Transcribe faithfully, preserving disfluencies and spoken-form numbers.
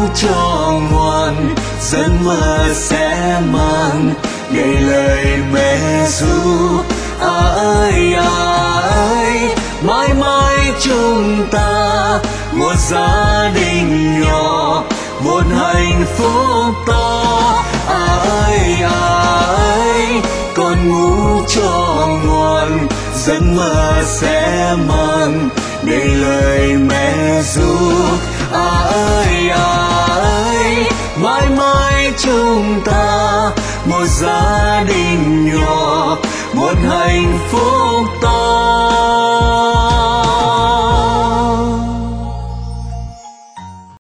cho ngoan, giấc mơ sẽ mang đầy lời mẹ ru. À ơi à ơi, mãi mãi chúng ta một gia đình nhỏ, một hạnh phúc to. À ơi à ơi, con ngủ cho ngoan, giấc mơ sẽ mang đầy lời mẹ ru. À ơi à ơi, mãi mãi chúng ta một gia đình nhỏ, một hạnh phúc to.